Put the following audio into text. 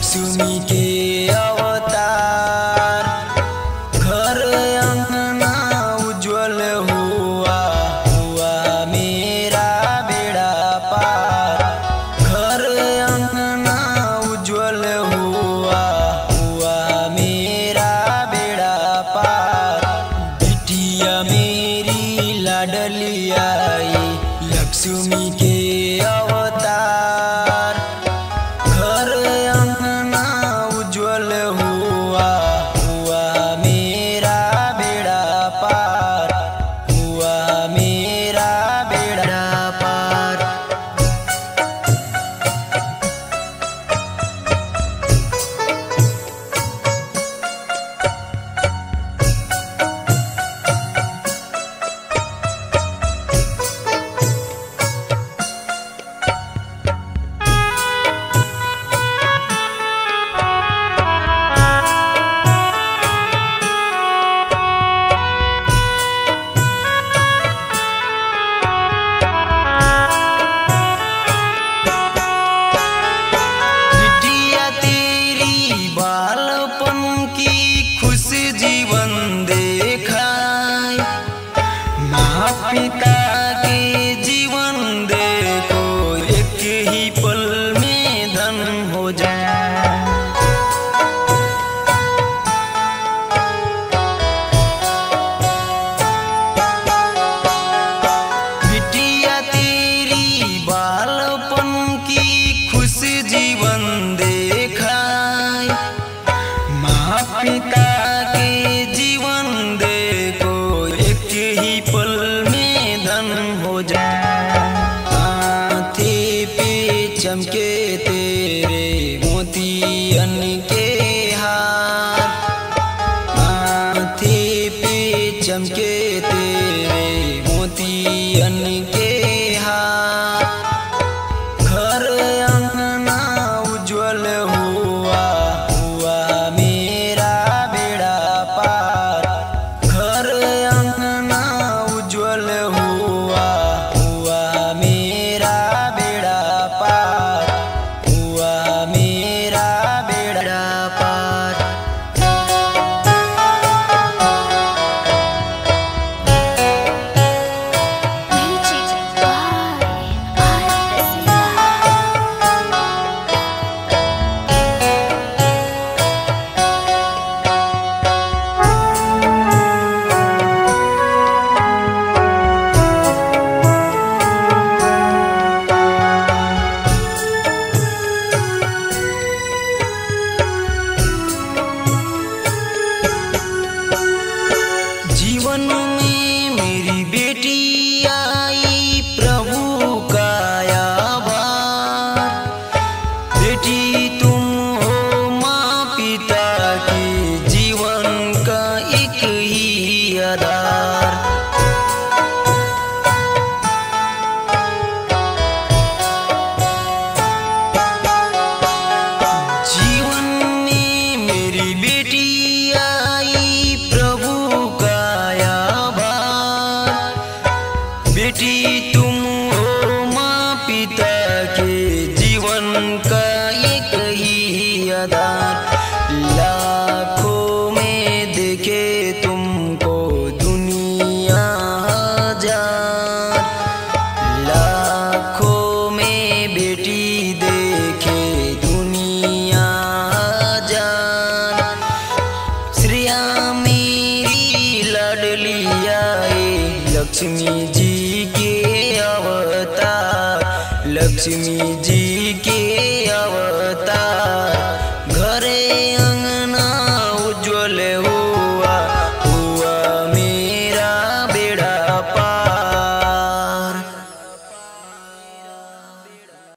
लक्ष्मी के अवतार। घर अंगना उज्जवल हुआ हुआ मेरा बेड़ा पार। घर अंगना उज्जवल हुआ हुआ मेरा बेड़ा पार। बिटिया मेरी लाडलिया लक्ष्मी के अवतार। घर अंगना उज्जवल हुआ हुआ मेरा बेड़ा पार। हुआ मेरा बेड़ा पार। बालपन की खुश जीवन देखाई। माँ पिता के जीवन देखो एक ही पल में धन हो जाए। बिटिया तेरी बालपन की खुश जीवन देखाई। माँ पिता के जीवन देखो एक ही पल में धन हो जाए। माथे पे चमके तेरे मोतियन